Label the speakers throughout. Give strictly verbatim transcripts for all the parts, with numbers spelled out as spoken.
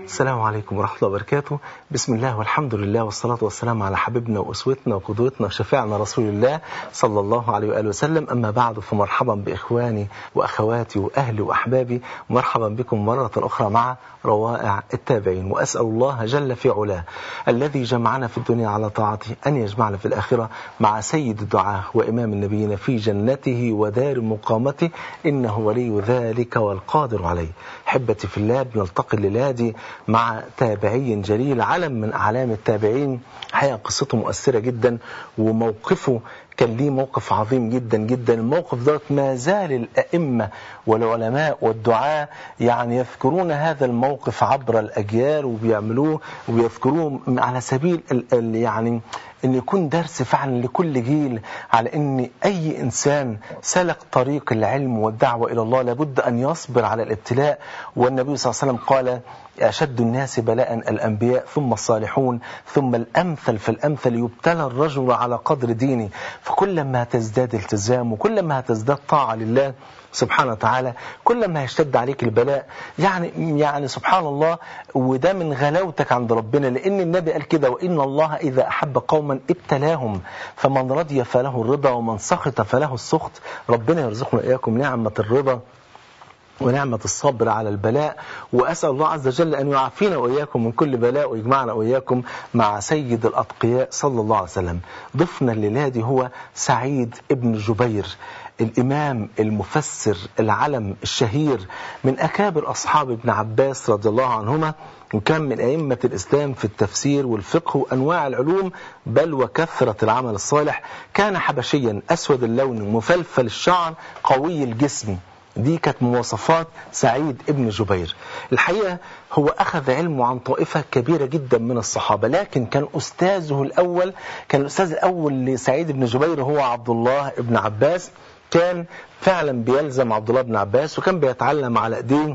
Speaker 1: السلام عليكم ورحمة الله وبركاته. بسم الله والحمد لله والصلاة والسلام على حبيبنا وأسوتنا وقدوتنا وشفيعنا رسول الله صلى الله عليه وآله وسلم. أما بعد، فمرحبا بإخواني وأخواتي وأهلي وأحبابي، مرحبا بكم مرة أخرى مع روائع التابعين. وأسأل الله جل في علاه الذي جمعنا في الدنيا على طاعته أن يجمعنا في الآخرة مع سيد الدعاة وإمام النبيين في جنته ودار مقامته، إنه ولي ذلك والقادر عليه. حبتي في الله، بنلتقي الليلة دي مع تابعي جليل، علم من أعلام التابعين. حقيقة قصته مؤثرة جدا، وموقفه كان ليه موقف عظيم جدا جدا. الموقف ده ما زال الأئمة والعلماء والدعاة يعني يذكرون هذا الموقف عبر الأجيال، وبيعملوه وبيذكروه على سبيل ال ال يعني أن يكون درس فعلا لكل جيل، على أن أي إنسان سلك طريق العلم والدعوة إلى الله لابد أن يصبر على الابتلاء. والنبي صلى الله عليه وسلم قال: أشد الناس بلاء الأنبياء ثم الصالحون ثم الأمثل فالأمثل، يبتلى الرجل على قدر دينه. فكلما تزداد التزام وكلما تزداد طاعة لله سبحانه وتعالى كلما يشتد عليك البلاء. يعني يعني سبحان الله، وده من غلاوتك عند ربنا، لأن النبي قال كده: وإن الله إذا أحب قوما ابتلاهم فمن رضي فله الرضا ومن سخط فله السخط. ربنا يرزقنا إياكم نعمة الرضا ونعمة الصبر على البلاء، وأسأل الله عز وجل أن يعافينا وإياكم من كل بلاء، ويجمعنا وإياكم مع سيد الأتقياء صلى الله عليه وسلم. ضيفنا الليلة دي هو سعيد ابن جبير، الإمام المفسر العلم الشهير من أكابر أصحاب ابن عباس رضي الله عنهما، وكان من أئمة الإسلام في التفسير والفقه وأنواع العلوم بل وكثرة العمل الصالح. كان حبشيا أسود اللون مفلفل الشعر قوي الجسم. دي كانت مواصفات سعيد ابن جبير. الحقيقة هو أخذ علمه عن طائفة كبيرة جدا من الصحابة، لكن كان أستاذه الأول كان الأستاذ الأول لسعيد ابن جبير هو عبد الله ابن عباس. كان فعلا بيلزم عبد الله بن عباس، وكان بيتعلم على ايديه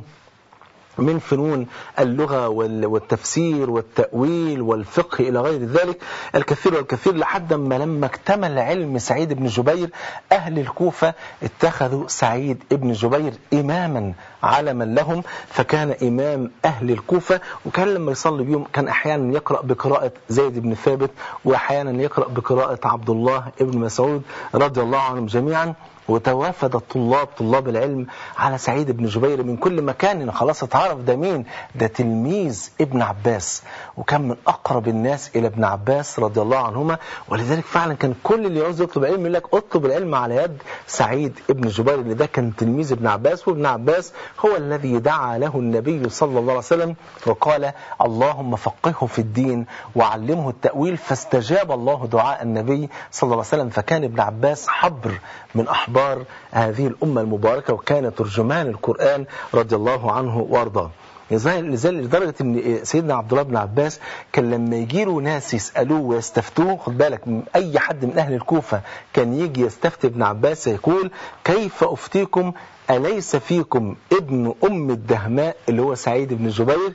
Speaker 1: من فنون اللغة والتفسير والتأويل والفقه إلى غير ذلك الكثير والكثير، لحد ما لما اكتمل علم سعيد بن جبير أهل الكوفة اتخذوا سعيد بن جبير إماما علما لهم، فكان إمام أهل الكوفة. وكان لما يصلي بيهم كان أحيانا يقرأ بقراءة زيد بن ثابت، وأحيانا يقرأ بقراءة عبد الله بن مسعود رضي الله عنهم جميعا. وتوافد الطلاب طلاب العلم على سعيد بن جبير من كل مكان. خلاص اتعرف ده مين؟ ده تلميذ ابن عباس، وكان من أقرب الناس إلى ابن عباس رضي الله عنهما. ولذلك فعلا كان كل اللي يعوز يطلب العلم يقول لك اطلب العلم على يد سعيد ابن جبير، اللي ده كان تلميذ ابن عباس. وابن عباس هو الذي دعا له النبي صلى الله عليه وسلم وقال: اللهم فقهه في الدين وعلمه التأويل، فاستجاب الله دعاء النبي صلى الله عليه وسلم. فكان ابن عباس حبر من أحبار هذه الأمة المباركة، وكان ترجمان القرآن رضي الله عنه وارضاه. لدرجة ان سيدنا عبد الله بن عباس كان لما يجيله ناس يسألوه ويستفتوه، خد بالك أي حد من أهل الكوفة كان يجي يستفتي ابن عباس يقول: كيف أفتيكم أليس فيكم ابن أم الدهماء اللي هو سعيد بن جبير؟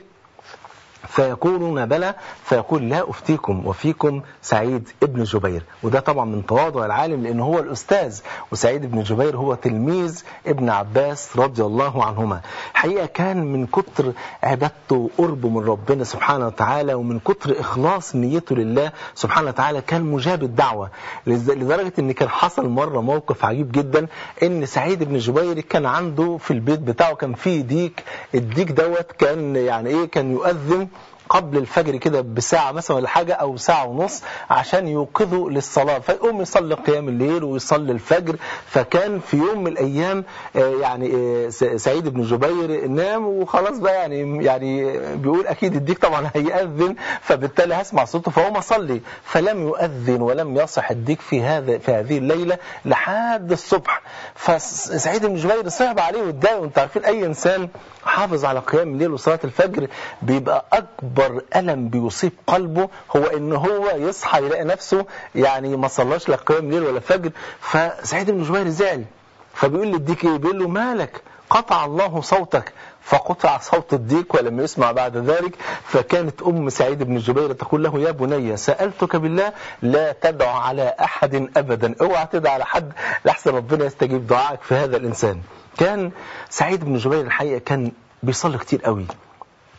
Speaker 1: فيقولون بلى، فيقول: لا أفتيكم وفيكم سعيد ابن جبير. وده طبعا من تواضع العالم، لأنه هو الأستاذ وسعيد ابن جبير هو تلميذ ابن عباس رضي الله عنهما. حقيقة كان من كتر عبادته وقربه من ربنا سبحانه وتعالى، ومن كتر إخلاص نيته لله سبحانه وتعالى كان مجاب الدعوة، لدرجة ان كان حصل مرة موقف عجيب جدا، ان سعيد ابن جبير كان عنده في البيت بتاعه كان فيه ديك. الديك دوت كان يعني ايه كان يؤذن قبل الفجر كده بساعة مثلا ولا حاجة أو ساعة ونص عشان يوقظوا للصلاة، فيقوم يصلي قيام الليل ويصلي الفجر. فكان في يوم من الأيام يعني سعيد بن جبير نام وخلاص بقى، يعني يعني بيقول أكيد الديك طبعا هيأذن، فبالتالي هسمع صوته، فهو مصلي فلم يؤذن ولم يصح الديك في هذا في هذه الليلة لحد الصبح. فسعيد بن جبير صعب عليه واتضايق. وانت عارفين أي إنسان حافظ على قيام الليل وصلاة الفجر بيبقى أكبر ألم بيصيب قلبه هو إن هو يصحى يلاقي نفسه يعني ما صلاش لا قيام الليل ولا فجر. فسعيد بن جبير زعل، فبيقول للديك إيه؟ بيقول له: مالك؟ قطع الله صوتك. فقطع صوت الديك ولم يسمع بعد ذلك. فكانت أم سعيد بن جبير تقول له: يا بني سألتك بالله لا تدع على أحد أبدا، اوعى تدع على حد لحسن ربنا يستجيب دعائك في هذا الإنسان. كان سعيد بن جبير الحقيقة كان بيصلي كتير قوي،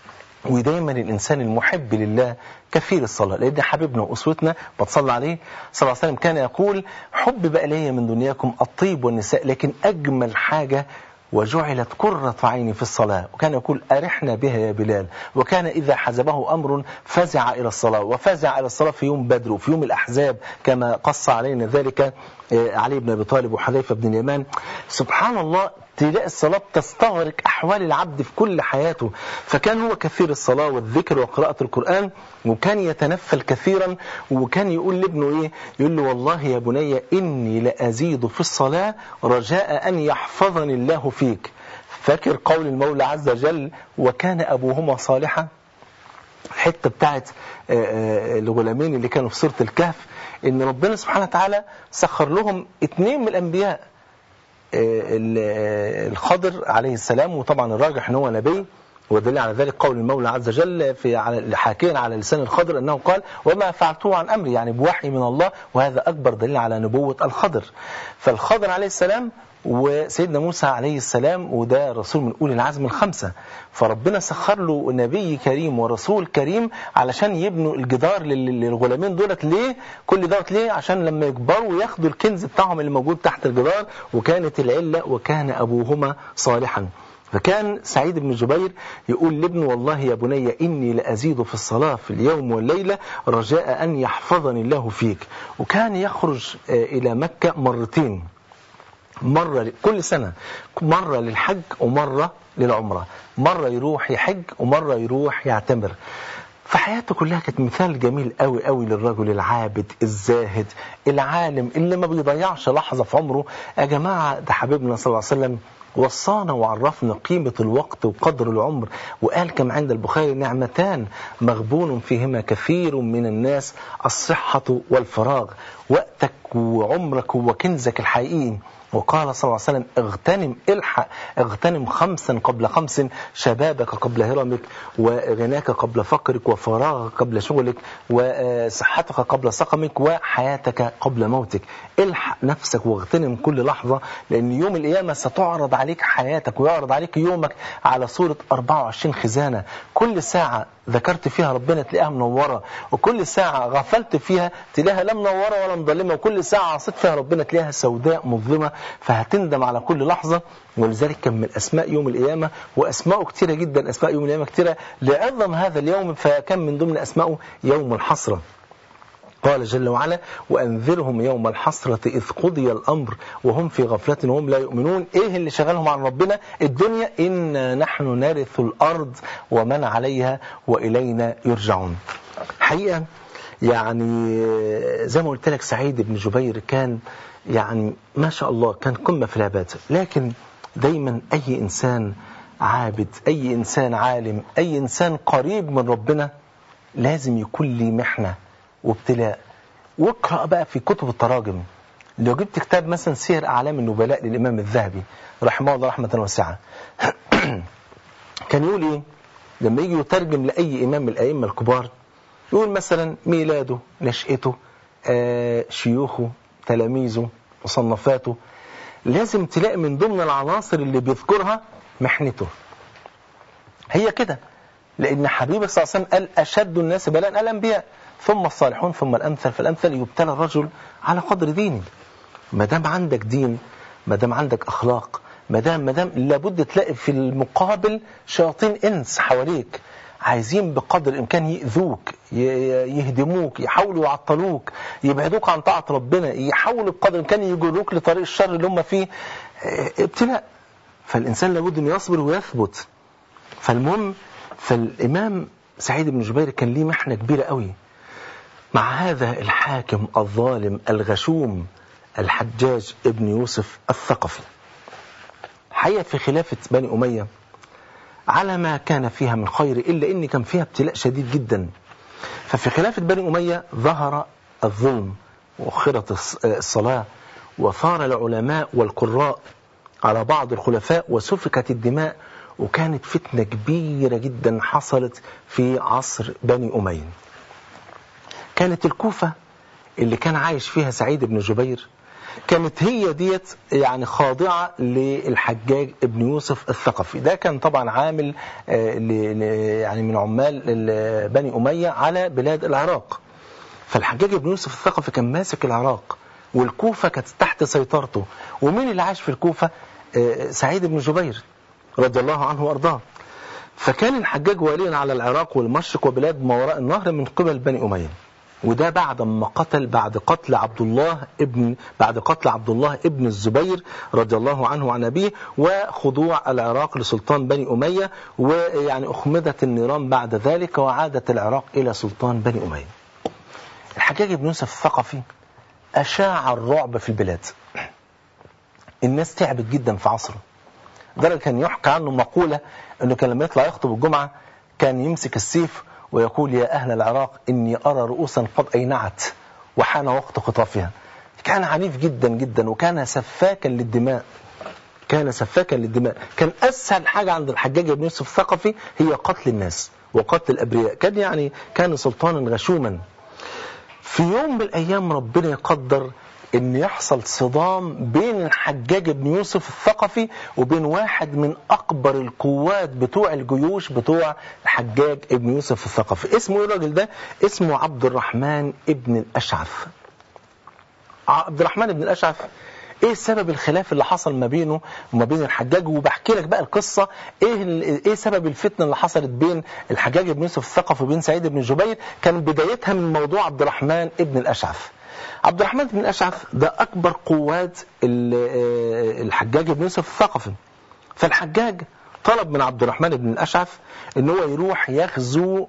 Speaker 1: ودايما الإنسان المحب لله كثير الصلاة، لأن حبيبنا وأسوتنا بتصلى عليه صلى الله عليه وسلم كان يقول حبب إلي من دنياكم الطيب والنساء، لكن أجمل حاجة وجعلت قرة عيني في الصلاة. وكان يقول أرحنا بها يا بلال. وكان إذا حزبه أمر فزع إلى الصلاة، وفزع إلى الصلاة في يوم بدر وفي يوم الأحزاب كما قص علينا ذلك علي بن أبي طالب وحذيفة بن اليمان. سبحان الله، تلاقي الصلاة تستغرق أحوال العبد في كل حياته. فكان هو كثير الصلاة والذكر وقراءة القرآن، وكان يتنفل كثيرا، وكان يقول لابنه إيه؟ يقول له والله يا بني إني لأزيد في الصلاة رجاء أن يحفظني الله فيك. فاكر قول المولى عز وجل وكان أبوهما صالحا؟ الحتة بتاعت الغلامين اللي كانوا في سورة الكهف، إن ربنا سبحانه وتعالى سخر لهم اتنين من الأنبياء، الخضر عليه السلام، وطبعا الراجح ان هو نبي، ودليل على ذلك قول المولى عز وجل في على حاكيا على لسان الخضر انه قال وما فعلته عن امري، يعني بوحي من الله، وهذا اكبر دليل على نبوة الخضر. فالخضر عليه السلام وسيدنا موسى عليه السلام، وده رسول من أولي العزم الخمسة، فربنا سخر له نبي كريم ورسول كريم علشان يبنوا الجدار للغلامين دولت. ليه كل دوت؟ ليه؟ عشان لما يكبروا ياخدوا الكنز بتاعهم اللي موجود تحت الجدار. وكانت العلة وكان أبوهما صالحا. فكان سعيد بن جبير يقول لابنه والله يا بني إني لأزيد في الصلاة في اليوم والليلة رجاء أن يحفظني الله فيك. وكان يخرج إلى مكة مرتين، مرة كل سنة، مرة للحج ومرة للعمرة، مرة يروح يحج ومرة يروح يعتمر. فحياته كلها كانت مثال جميل قوي قوي للرجل العابد الزاهد العالم اللي ما بيضيعش لحظة في عمره. يا جماعة ده حبيبنا صلى الله عليه وسلم وصانا وعرفنا قيمة الوقت وقدر العمر، وقال كما عند البخاري نعمتان مغبون فيهما كثير من الناس الصحة والفراغ. وقتك وعمرك وكنزك الحقيقي. وقال صلى الله عليه وسلم اغتنم الحق اغتنم خمسا قبل خمس، شبابك قبل هرمك، وغناك قبل فقرك، وفراغك قبل شغلك، وصحتك قبل سقمك، وحياتك قبل موتك. الحق نفسك واغتنم كل لحظة، لأن يوم القيامة ستعرض عليك حياتك ويعرض عليك يومك على صورة أربعة وعشرين خزانة. كل ساعة ذكرت فيها ربنا تلاقيها منورة، وكل ساعة غفلت فيها تلاقيها لا منورة ولا مظلمة، وكل ساعة عصيت فيها ربنا تلاقيها سوداء مظلمة. فهتندم على كل لحظة. ولذلك كان من أسماء يوم القيامة، وأسماء كتيرة جدا، أسماء يوم القيامة كتيرة لعظم هذا اليوم، فكان من ضمن أسماءه يوم الحسرة. قال جل وعلا وأنذرهم يوم الحسرة إذ قضي الأمر وهم في غفلة وهم لا يؤمنون. إيه اللي شغلهم عن ربنا؟ الدنيا. إنا نحن نرث الأرض ومن عليها وإلينا يرجعون. حقيقة يعني زي ما قلت لك سعيد بن جبير كان يعني ما شاء الله كان قمة في العبادة، لكن دايما أي إنسان عابد، أي إنسان عالم، أي إنسان قريب من ربنا لازم يكون لي محنة وابتلاء. واقرأ بقى في كتب التراجم. لو جبت كتاب مثلا سير أعلام النبلاء للإمام الذهبي رحمه الله رحمة واسعة، كان يقول إيه لما يجي يترجم لأي إمام من الأئمة الكبار؟ يقول مثلا ميلاده، نشأته، آه شيوخه، تلاميذه، مصنفاته. لازم تلاقي من ضمن العناصر اللي بيذكرها محنته. هي كده، لأن حبيب صلى الله عليه وسلم قال أشد الناس بلاء الأنبياء ثم الصالحون ثم الأمثل فالأمثل. يبتلى الرجل على قدر دينه. ما دام عندك دين، ما دام عندك أخلاق، ما دام ما دام لابد تلاقي في المقابل شياطين إنس حواليك عايزين بقدر الإمكان يؤذوك، يهدموك، يحاولوا يعطلوك، يبعدوك عن طاعة ربنا، يحاولوا بقدر الإمكان يجروك لطريق الشر اللي هم فيه. ابتلاء. فالإنسان لابد أن يصبر ويثبت. فالمهم فالإمام سعيد بن جبير كان ليه محنة كبيرة قوي مع هذا الحاكم الظالم الغشوم الحجاج ابن يوسف الثقفي. حقيقة في خلافة بني أمية على ما كان فيها من خير، إلا إن كان فيها ابتلاء شديد جدا. ففي خلافة بني أمية ظهر الظلم وأخرت الصلاة، وثار العلماء والقراء على بعض الخلفاء، وسفكت الدماء، وكانت فتنة كبيرة جدا حصلت في عصر بني أمية. كانت الكوفة اللي كان عايش فيها سعيد بن جبير كانت هي ديت يعني خاضعة للحجاج ابن يوسف الثقفي. ده كان طبعا عامل يعني من عمال بني أمية على بلاد العراق. فالحجاج ابن يوسف الثقفي كان ماسك العراق، والكوفة كانت تحت سيطرته. ومين اللي عاش في الكوفة؟ سعيد بن جبير رضي الله عنه وأرضاه. فكان الحجاج واليا على العراق والمشرق وبلاد ما وراء النهر من قبل بني أمية. وده بعد ما قتل بعد قتل عبد الله ابن بعد قتل عبد الله ابن الزبير رضي الله عنه وعن أبيه، وخضوع العراق لسلطان بني أمية، ويعني أخمدت النيران بعد ذلك، وعادت العراق إلى سلطان بني أمية. الحجاج بن يوسف الثقفي أشاع الرعب في البلاد. الناس تعبت جدا في عصره، لدرجة كان يحكى عنه مقولة أنه كان لما يطلع يخطب الجمعة كان يمسك السيف ويقول: يا أهل العراق إني أرى رؤوسا قد أينعت وحان وقت خطافها. كان عنيف جدا جدا، وكان سفاكا للدماء كان سفاكا للدماء كان أسهل حاجة عند الحجاج بن يوسف الثقفي هي قتل الناس وقتل الأبرياء. كان يعني كان سلطانا غشوما. في يوم من الأيام ربنا يقدر ان يحصل صدام بين الحجاج بن يوسف الثقفي وبين واحد من اكبر القوات بتوع الجيوش بتوع الحجاج بن يوسف الثقفي. اسمه ايه الراجل ده؟ اسمه عبد الرحمن ابن الاشعث. عبد الرحمن ابن الاشعث ايه سبب الخلاف اللي حصل ما بينه وما بين الحجاج؟ وبحكي لك بقى القصة ايه ايه سبب الفتنة اللي حصلت بين الحجاج بن يوسف الثقفي وبين سعيد بن جبير. كان بدايتها من موضوع عبد الرحمن ابن الاشعث. عبد الرحمن بن الاشعث ده اكبر قوات الحجاج بن يوسف الثقفي. فالحجاج طلب من عبد الرحمن بن الاشعث ان هو يروح يغزو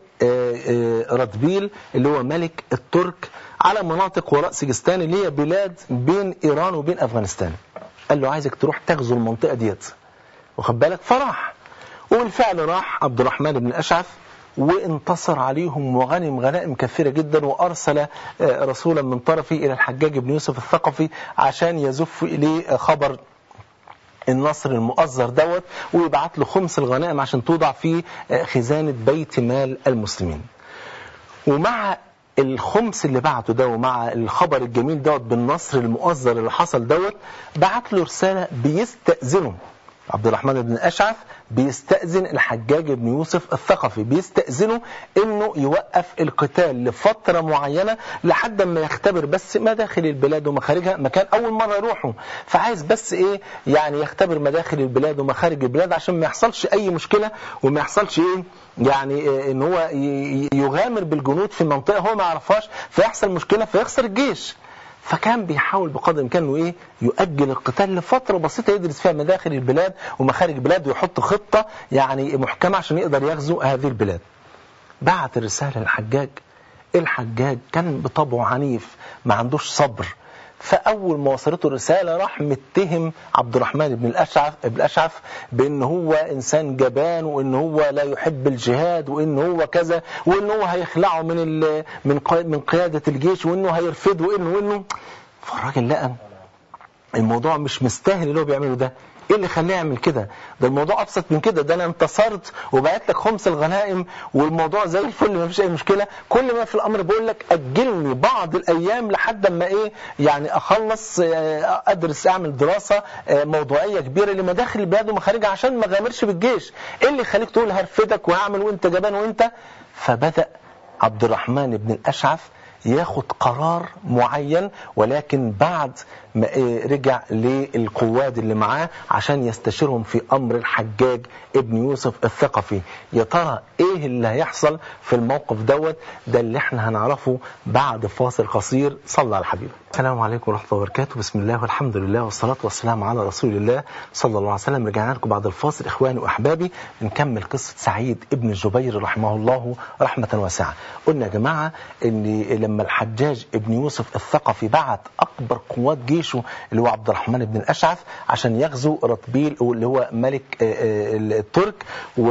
Speaker 1: رتبيل اللي هو ملك الترك على مناطق وراء سجستان اللي هي بلاد بين ايران وبين افغانستان. قال له عايزك تروح تغزو المنطقة ديت، واخد بالك؟ فراح، وبالفعل راح عبد الرحمن بن الاشعث وانتصر عليهم وغنم غنائم كثيرة جدا، وأرسل رسولا من طرفه إلى الحجاج بن يوسف الثقفي عشان يزف إليه خبر النصر المؤزر دوت، ويبعت له خمس الغنائم عشان توضع في خزانة بيت مال المسلمين. ومع الخمس اللي بعته ده ومع الخبر الجميل دوت بالنصر المؤزر اللي حصل دوت، بعت له رسالة بيستأذنه. عبد الرحمن بن الأشعث بيستأذن الحجاج بن يوسف الثقفي، بيستأذنه انه يوقف القتال لفترة معينة لحد ما يختبر بس مداخل البلاد ومخارجها. مكان اول مرة يروحه، فعايز بس ايه يعني يختبر مداخل البلاد ومخارج البلاد عشان ما يحصلش اي مشكلة، وما يحصلش ايه يعني إيه ان هو يغامر بالجنود في منطقة هو ما يعرفهاش فيحصل مشكلة فيخسر الجيش. فكان بيحاول بقدر الامكان انه ايه يؤجل القتال لفتره بسيطه يدرس فيها مداخل البلاد ومخارج البلاد ويحط خطه يعني محكمه عشان يقدر يغزو هذه البلاد. بعت الرساله للحجاج. الحجاج كان بطبعه عنيف، ما عندوش صبر. فاول ما وصلته الرساله راح متهم عبد الرحمن بن الاشعث بن الاشعث بان هو انسان جبان، وان هو لا يحب الجهاد، وان هو كذا، وان هو هيخلعه من من من قياده الجيش، وانه هيرفضه، وانه وانه فالراجل لقى الموضوع مش مستاهل اللي هو بيعمله ده. ايه اللي خلاه يعمل كده؟ ده الموضوع ابسط من كده، ده انا انتصرت وبعت لك خمس الغنائم والموضوع زي الفل ما فيش اي مشكله. كل ما في الامر بقول لك اجلني بعض الايام لحد اما ايه يعني اخلص ادرس اعمل دراسه موضوعيه كبيره لمداخل البلاد ومخارجها عشان ما غامرش بالجيش. ايه اللي يخليك تقول هرفدك وهعمل وانت جبان وانت؟ فبدا عبد الرحمن بن الاشعث ياخد قرار معين، ولكن بعد ما رجع للقواد اللي معاه عشان يستشيرهم في أمر الحجاج ابن يوسف الثقفي. يا ترى ايه اللي هيحصل في الموقف دوت؟ ده اللي احنا هنعرفه بعد فاصل قصير. صلى على الحبيب. السلام عليكم ورحمة الله وبركاته. بسم الله والحمد لله والصلاة والسلام على رسول الله صلى الله عليه وسلم. رجعنا لكم بعد الفاصل إخواني وأحبابي، نكمل قصة سعيد ابن جبير رحمه الله رحمة واسعة. قلنا يا جماعة ان لما الحجاج ابن يوسف الثقفي بعت أكبر قوات جيشه اللي هو عبد الرحمن بن الأشعث عشان يغزو رتبيل اللي هو ملك الترك،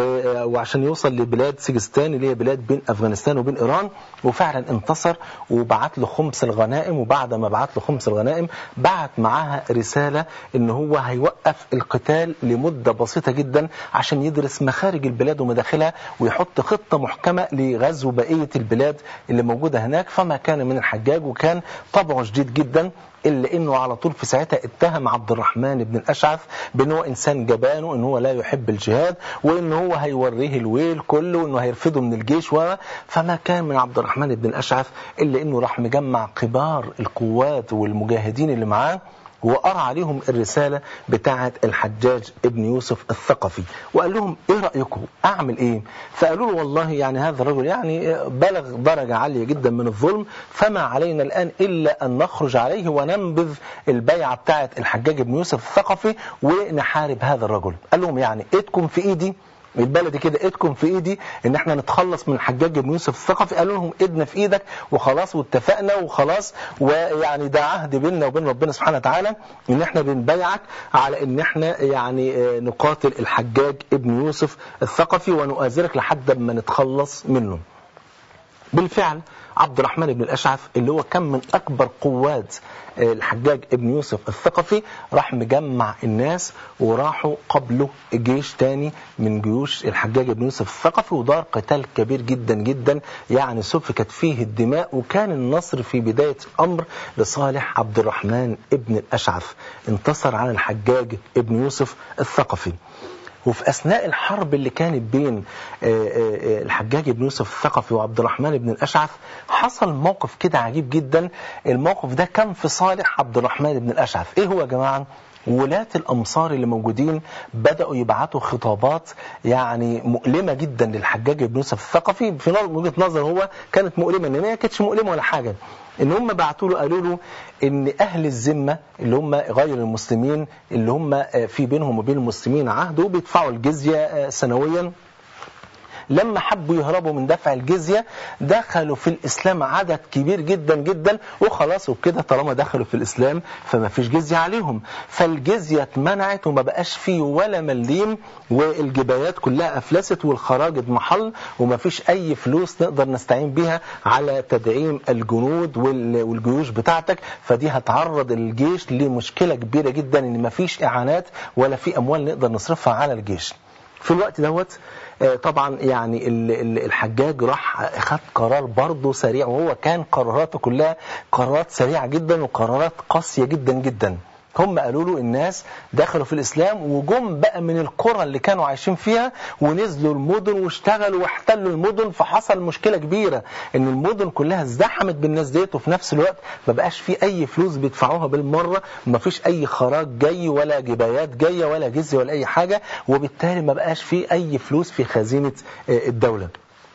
Speaker 1: وعشان يوصل لبلاد سجستان اللي هي بلاد بين أفغانستان وبين إيران، وفعلا انتصر وبعت له خمس الغنائم. وبعد ما بعت له خمس الغنائم بعت معاها رسالة ان هو هيوقف القتال لمدة بسيطة جدا عشان يدرس مخارج البلاد ومداخلها ويحط خطة محكمة لغزو بقية البلاد اللي موجودة هناك. فما كما كان من الحجاج، وكان طبعه شديد جدا، إلا إنه على طول في ساعتها اتهم عبد الرحمن بن الأشعث بأنه هو إنسان جبان، وإنه هو لا يحب الجهاد، وإنه هو هيوريه الويل كله، وإنه هيرفضه من الجيش. و... فما كان من عبد الرحمن بن الأشعث إلا إنه راح مجمع كبار القوات والمجاهدين اللي معاه، وقرأ عليهم الرسالة بتاعة الحجاج ابن يوسف الثقفي، وقال لهم ايه رأيكم اعمل ايه؟ فقالوا له والله يعني هذا الرجل يعني بلغ درجة عالية جدا من الظلم، فما علينا الآن إلا أن نخرج عليه وننبذ البيعة بتاعة الحجاج ابن يوسف الثقفي ونحارب هذا الرجل. قال لهم يعني ايدكم في ايدي، البلد كده ايدكم في ايدي ان احنا نتخلص من الحجاج بن يوسف الثقفي. قالوا لهم ايدنا في ايدك وخلاص، واتفقنا وخلاص، ويعني ده عهد بيننا وبين ربنا سبحانه وتعالى ان احنا بنبايعك على ان احنا يعني نقاتل الحجاج ابن يوسف الثقفي ونؤازرك لحد ما نتخلص منه. بالفعل عبد الرحمن بن الأشعث اللي هو كان من أكبر قوات الحجاج ابن يوسف الثقفي راح مجمع الناس، وراحوا قبله جيش تاني من جيوش الحجاج ابن يوسف الثقفي، ودار قتال كبير جدا جدا، يعني سفكت فيه الدماء، وكان النصر في بداية الأمر لصالح عبد الرحمن ابن الأشعث، انتصر على الحجاج ابن يوسف الثقفي. وفي أثناء الحرب اللي كانت بين الحجاج بن يوسف الثقفي وعبد الرحمن بن الأشعث حصل موقف كده عجيب جدا. الموقف ده كان في صالح عبد الرحمن بن الأشعث. ايه هو يا جماعة؟ ولاة الأمصار اللي موجودين بدأوا يبعتوا خطابات يعني مؤلمة جدا للحجاج بن يوسف الثقفي. في وجهة نظر هو كانت مؤلمة، إنما هي كانتش مؤلمة ولا حاجة. إن هم بعتوا له قالوا له إن أهل الذمة اللي هم غير المسلمين اللي هم في بينهم وبين المسلمين عهد وبيدفعوا الجزية سنويا، لما حبوا يهربوا من دفع الجزية دخلوا في الإسلام عدد كبير جدا جدا، وخلاص وكده طالما دخلوا في الإسلام فما فيش جزية عليهم، فالجزية اتمنعت وما بقاش فيه ولا مليم، والجبايات كلها أفلست والخراج اضمحل، وما فيش أي فلوس نقدر نستعين بها على تدعيم الجنود والجيوش بتاعتك. فدي هتعرض الجيش لمشكلة كبيرة جدا، إن ما فيش إعانات ولا في أموال نقدر نصرفها على الجيش. في الوقت دوت طبعا يعني الحجاج راح اخذ قرار برضه سريع، وهو كان قراراته كلها قرارات سريعة جدا وقرارات قاسية جدا جدا. هم قالوا له الناس دخلوا في الإسلام وجم بقى من القرى اللي كانوا عايشين فيها ونزلوا المدن واشتغلوا واحتلوا المدن، فحصل مشكلة كبيرة ان المدن كلها ازدحمت بالناس ديت، وفي نفس الوقت ما بقاش في اي فلوس بيدفعوها بالمرة، وما فيش اي خراج جاي ولا جبايات جاية ولا جزية ولا اي حاجة، وبالتالي ما بقاش في اي فلوس في خزينة الدولة.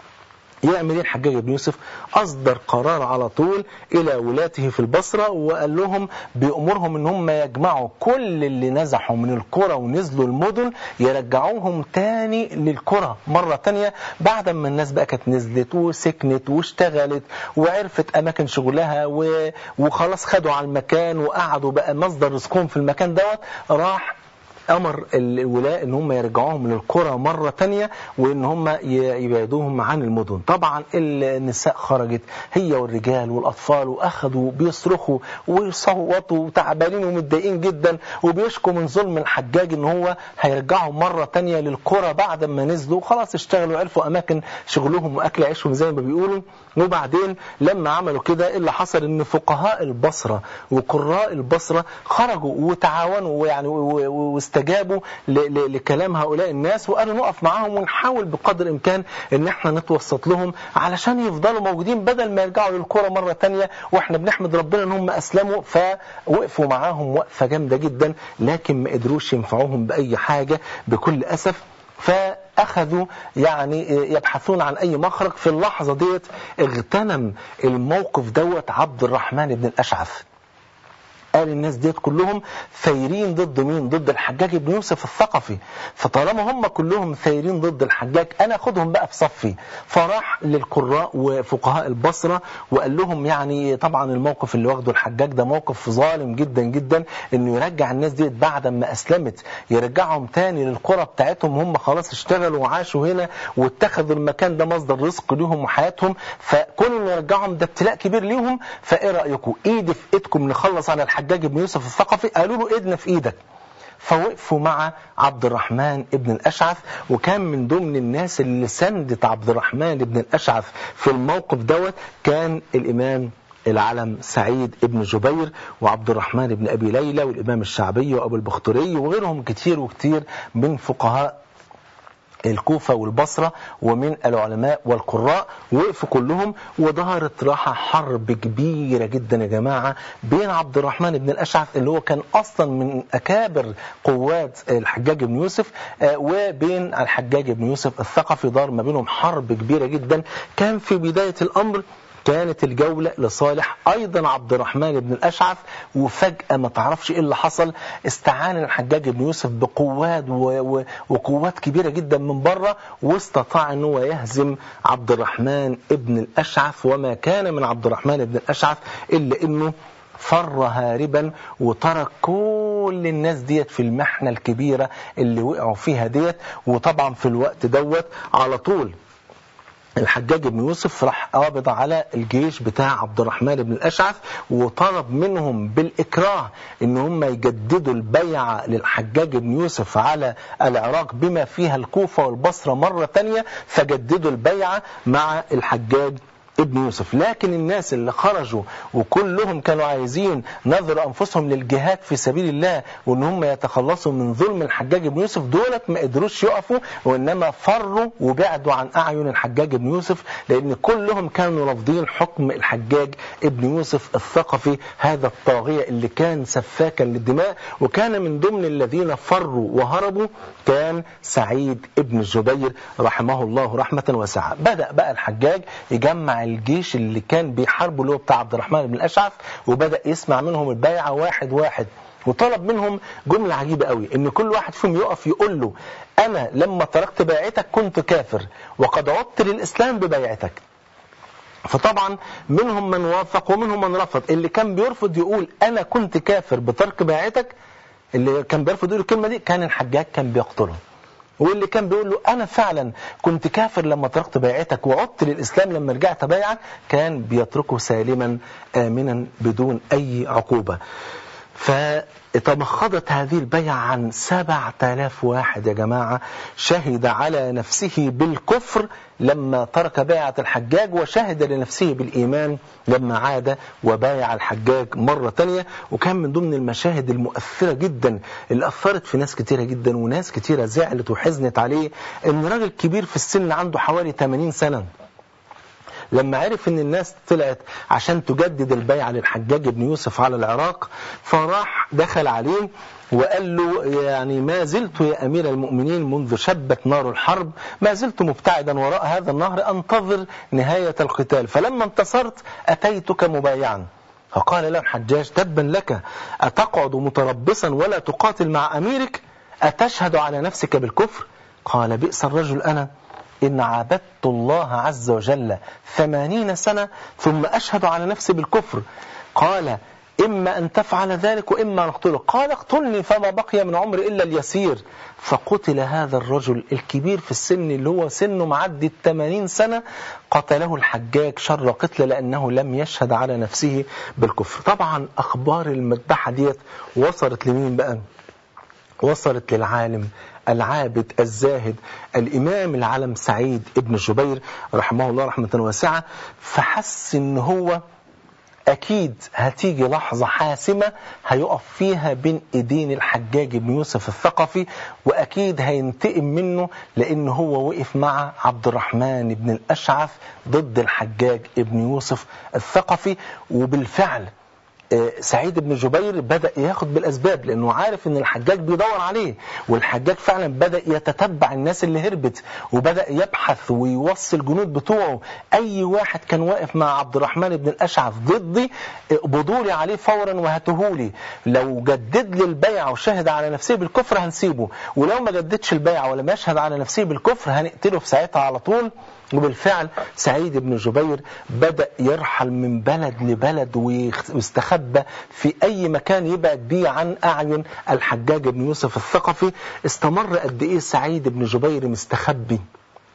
Speaker 1: يعمل ايه الحجاج بن يوسف؟ أصدر قرار على طول إلى ولاته في البصرة، وقال لهم بأمرهم إن هم يجمعوا كل اللي نزحوا من القرى ونزلوا المدن يرجعوهم تاني للقرى مرة تانية، بعد ما الناس بقى كانت نزلت وسكنت واشتغلت وعرفت أماكن شغلها وخلاص خدوا على المكان وقعدوا بقى مصدر رزقهم في المكان دوت. راح أمر الولاء إن هم يرجعوهم للقرى مرة تانية، وإن هم يبعدوهم عن المدن. طبعا النساء خرجت هي والرجال والأطفال، وأخذوا بيصرخوا ويصوتوا وتعبانين ومتضايقين جدا، وبيشكوا من ظلم الحجاج إن هو هيرجعهم مرة تانية للقرى بعد ما نزلوا خلاص اشتغلوا وعرفوا أماكن شغلهم وأكل عيشهم زي ما بيقولوا. وبعدين لما عملوا كده اللي حصل إن فقهاء البصرة وقراء البصرة خرجوا وتعاونوا ويعني واستجابوا لكلام هؤلاء الناس، وقالوا نقف معاهم ونحاول بقدر الإمكان إن احنا نتوسط لهم علشان يفضلوا موجودين بدل ما يرجعوا للقرى مرة تانية، واحنا بنحمد ربنا ان هم أسلموا. فوقفوا معاهم وقفة جامدة جدا، لكن ما قدروش ينفعوهم بأي حاجة بكل أسف. فأخذوا يعني يبحثون عن أي مخرج. في اللحظة ديت اغتنم الموقف دوت عبد الرحمن بن الأشعث، قال الناس ديت كلهم ثايرين ضد مين؟ ضد الحجاج بن يوسف الثقفي، فطالما هم كلهم ثايرين ضد الحجاج أنا أخذهم بقى في صفي. فراح للقراء وفقهاء البصرة وقال لهم يعني طبعا الموقف اللي واخده الحجاج ده موقف ظالم جدا جدا، إنه يرجع الناس ديت بعد ما أسلمت يرجعهم تاني للقرى بتاعتهم، هم خلاص اشتغلوا وعاشوا هنا واتخذوا المكان ده مصدر رزق لهم وحياتهم، فكون إنه يرجعهم ده ابتلاء كبير ليهم. فإيه رأيكم؟ إيدي في إيدكم نخلص على الحجاج بن يوسف الثقفي. قالوا له إيدنا في إيدك. فوقفوا مع عبد الرحمن ابن الأشعث. وكان من ضمن الناس اللي سندت عبد الرحمن ابن الأشعث في الموقف دوت كان الإمام العلم سعيد ابن جبير وعبد الرحمن ابن أبي ليلى والإمام الشعبي وأبو البختري وغيرهم كتير وكتير من فقهاء الكوفة والبصرة ومن العلماء والقراء. وقفوا كلهم وظهرت راحة حرب كبيرة جدا يا جماعة بين عبد الرحمن بن الأشعث اللي هو كان أصلا من أكابر قوات الحجاج بن يوسف وبين الحجاج بن يوسف الثقفي. دار ما بينهم حرب كبيرة جدا. كان في بداية الأمر كانت الجولة لصالح أيضا عبد الرحمن بن الأشعث، وفجأة ما تعرفش إيه اللي حصل، استعان الحجاج بن يوسف بقوات وقوات كبيرة جدا من بره، واستطاع أنه يهزم عبد الرحمن بن الأشعث. وما كان من عبد الرحمن بن الأشعث إلا أنه فر هاربا وترك كل الناس ديت في المحنة الكبيرة اللي وقعوا فيها ديت. وطبعا في الوقت دوت على طول الحجاج بن يوسف راح قابض على الجيش بتاع عبد الرحمن بن الأشعث وطلب منهم بالإكراه ان هم يجددوا البيعة للحجاج بن يوسف على العراق بما فيها الكوفة والبصرة مرة تانية، فجددوا البيعة مع الحجاج ابن يوسف. لكن الناس اللي خرجوا وكلهم كانوا عايزين نظر أنفسهم للجهاد في سبيل الله وان هم يتخلصوا من ظلم الحجاج بن يوسف، دولت ما قدروش يقفوا وإنما فروا وبعدوا عن أعين الحجاج بن يوسف، لأن كلهم كانوا رافضين حكم الحجاج ابن يوسف الثقفي هذا الطاغية اللي كان سفاكا للدماء. وكان من ضمن الذين فروا وهربوا كان سعيد ابن جبير رحمه الله رحمة واسعة. بدأ بقى الحجاج يجمع الجيش اللي كان بيحاربوا اللي هو بتاع عبد الرحمن بن الأشعث، وبدأ يسمع منهم البيعة واحد واحد، وطلب منهم جملة عجيبة قوي ان كل واحد فيهم يقف يقول له انا لما تركت بيعتك كنت كافر وقد عدت للإسلام ببيعتك. فطبعا منهم من وافق ومنهم من رفض. اللي كان بيرفض يقول انا كنت كافر بترك بيعتك، اللي كان بيرفض يقول الكلمة دي كان الحجاج كان بيقتله. واللي كان بيقول له أنا فعلا كنت كافر لما تركت بيعتك وعدت للإسلام لما رجعت بيعك، كان بيتركه سالما آمنا بدون أي عقوبة. فتمخضت هذه البيعة عن سبعة آلاف واحد يا جماعة، شهد على نفسه بالكفر لما ترك بيعة الحجاج، وشهد لنفسه بالإيمان لما عاد وبايع الحجاج مرة تانية. وكان من ضمن المشاهد المؤثرة جدا اللي أثرت في ناس كتيرة جدا وناس كتيرة زعلت وحزنت عليه، إن راجل كبير في السن عنده حوالي ثمانين سنة لما عرف ان الناس طلعت عشان تجدد البيعة للحجاج بن يوسف على العراق، فراح دخل عليه وقال له يعني ما زلت يا أمير المؤمنين منذ شبت نار الحرب ما زلت مبتعدا وراء هذا النهر أنتظر نهاية القتال، فلما انتصرت أتيتك مبايعا. فقال له الحجاج تبا لك، أتقعد متربصا ولا تقاتل مع أميرك؟ أتشهد على نفسك بالكفر؟ قال بئس الرجل أنا، إن عابدت الله عز وجل ثمانين سنة ثم أشهد على نفسي بالكفر. قال إما أن تفعل ذلك وإما أن أقتلك. قال اقتلني فما بقي من عمر إلا اليسير. فقتل هذا الرجل الكبير في السن اللي هو سنه معدي الثمانين سنة، قتله الحجاج شر قتل لأنه لم يشهد على نفسه بالكفر. طبعا أخبار المذبحة ديت وصلت لمين بقى؟ وصلت للعالم العابد الزاهد الإمام العلم سعيد ابن جبير رحمه الله رحمة واسعة. فحس إن هو أكيد هتيجي لحظة حاسمة هيقف فيها بين إيدين الحجاج بن يوسف الثقفي، وأكيد هينتقم منه لأنه هو وقف مع عبد الرحمن بن الأشعث ضد الحجاج بن يوسف الثقفي. وبالفعل سعيد بن جبير بدأ ياخد بالأسباب لأنه عارف أن الحجاج بيدور عليه، والحجاج فعلا بدأ يتتبع الناس اللي هربت وبدأ يبحث ويوصي الجنود بتوعه أي واحد كان واقف مع عبد الرحمن بن الأشعث ضدي اقبضوا لي عليه فورا وهاتوهولي، لو جدد لي البيعة وشهد على نفسه بالكفر هنسيبه، ولو ما جددش البيعة ولم يشهد على نفسه بالكفر هنقتله في ساعتها على طول. وبالفعل سعيد بن جبير بدأ يرحل من بلد لبلد ويستخبى في أي مكان يبعد بيه عن أعين الحجاج بن يوسف الثقفي. استمر قد إيه سعيد بن جبير مستخبي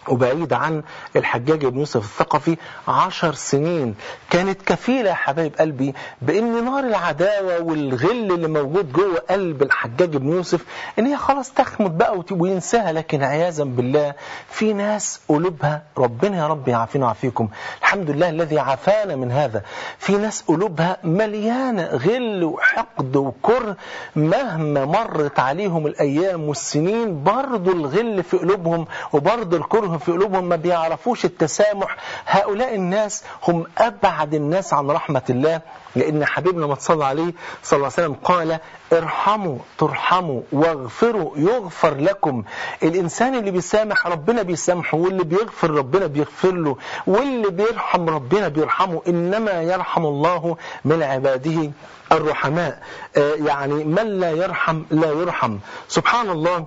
Speaker 1: وبعيد عن الحجاج بن يوسف الثقفي عشر سنين، كانت كفيلة يا حبايب قلبي بأن نار العداوة والغل اللي موجود جوه قلب الحجاج بن يوسف ان هي خلاص تخمد بقى وينساها. لكن عياذا بالله في ناس قلوبها، ربنا يا رب يعافينا ويعافيكم، الحمد لله الذي عافانا من هذا، في ناس قلوبها مليانة غل وحقد وكره، مهما مرت عليهم الأيام والسنين برضو الغل في قلوبهم وبرضو الكره في قلوبهم، ما بيعرفوش التسامح. هؤلاء الناس هم أبعد الناس عن رحمة الله، لأن حبيبنا ما تصلى عليه صلى الله عليه وسلم قال ارحموا ترحموا واغفروا يغفر لكم. الإنسان اللي بيسامح ربنا بيسامحه، واللي بيغفر ربنا بيغفر له، واللي بيرحم ربنا بيرحمه. إنما يرحم الله من عباده الرحماء. آه يعني من لا يرحم لا يرحم. سبحان الله،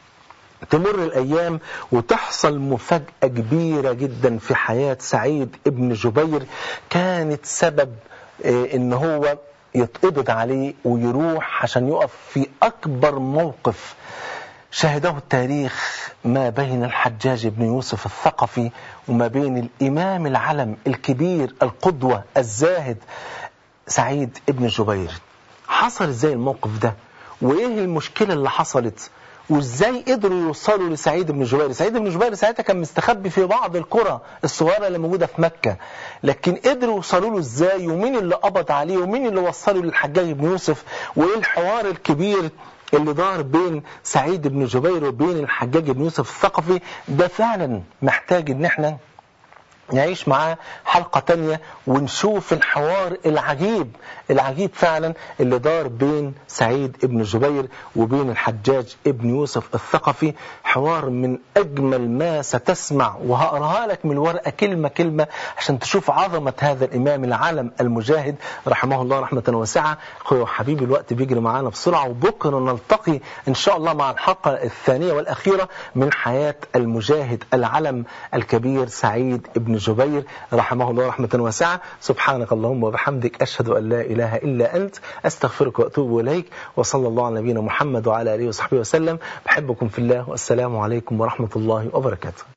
Speaker 1: تمر الأيام وتحصل مفاجأة كبيرة جدا في حياة سعيد ابن جبير، كانت سبب إن هو يتقبض عليه ويروح عشان يقف في أكبر موقف شهده التاريخ ما بين الحجاج بن يوسف الثقفي وما بين الإمام العلم الكبير القدوة الزاهد سعيد ابن جبير. حصل ازاي الموقف ده؟ وإيه المشكلة اللي حصلت؟ وازاي قدروا يوصلوا لسعيد بن جبير؟ سعيد بن جبير ساعتها كان مستخبي في بعض القرى الصغيرة اللي موجودة في مكة، لكن قدروا يوصلوا له ازاي؟ ومين اللي قبض عليه؟ ومين اللي وصله للحجاج بن يوسف؟ وايه الحوار الكبير اللي دار بين سعيد بن جبير وبين الحجاج بن يوسف الثقفي؟ ده فعلا محتاج ان احنا نعيش معاه حلقة تانية ونشوف الحوار العجيب العجيب فعلا اللي دار بين سعيد ابن جبير وبين الحجاج ابن يوسف الثقفي. حوار من أجمل ما ستسمع، وهقراها لك من الورقة كلمة كلمة عشان تشوف عظمة هذا الإمام العالم المجاهد رحمه الله رحمة واسعة. أخوي وحبيبي الوقت بيجري معانا بسرعة، وبكرة نلتقي إن شاء الله مع الحلقة الثانية والأخيرة من حياة المجاهد العلم الكبير سعيد ابن جبير رحمه الله رحمة واسعة. سبحانك اللهم وبحمدك، أشهد أن لا إله إلا أنت، أستغفرك وأتوب إليك، وصلى الله على نبينا محمد وعلى آله وصحبه وسلم. بحبكم في الله، والسلام عليكم ورحمة الله وبركاته.